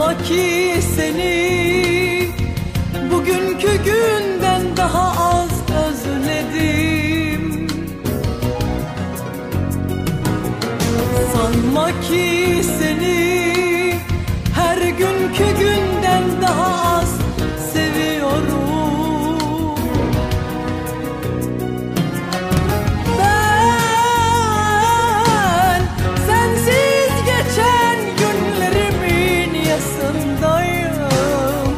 Sanma ki seni bugünkü günden daha az özledim. Sanma ki seni her günkü günden daha az seviyorum. Ben sensiz geçen günlerimin yasındayım.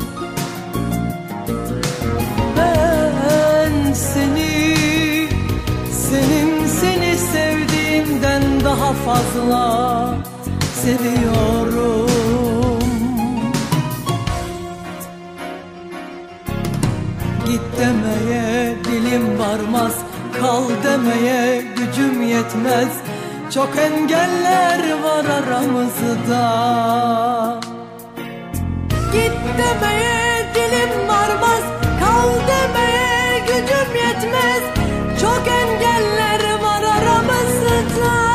Ben seni sevdiğimden daha fazla seviyorum. Git demeye dilim varmaz, kal demeye gücüm yetmez. Çok engeller var aramızda. Git demeye dilim varmaz, kal demeye gücüm yetmez. Çok engeller var aramızda.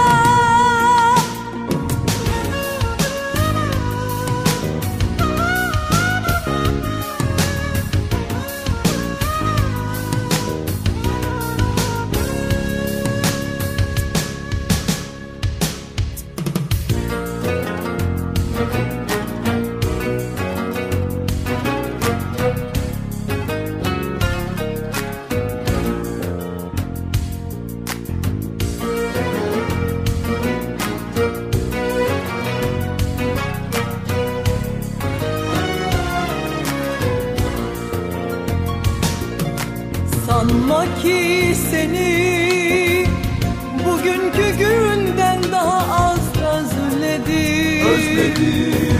Sanma ki seni bugünkü günden daha az özledim.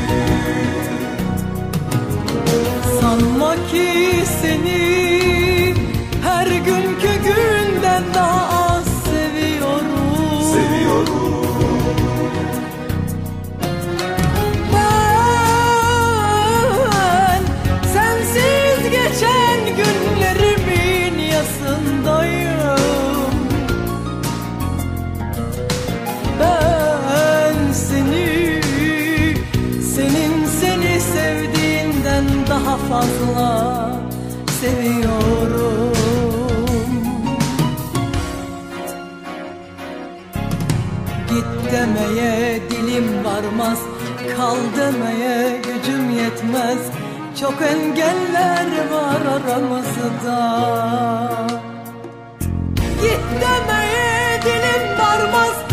Sanma ki seni her günkü günden daha az seviyorum. Ben sensiz geçen günlerimin yasındayım. Ben seni sevdiğinden daha fazla seviyorum. Git demeye dilim varmaz, kal demeye gücüm yetmez. Çok engeller var aramızda. Git demeye dilim varmaz,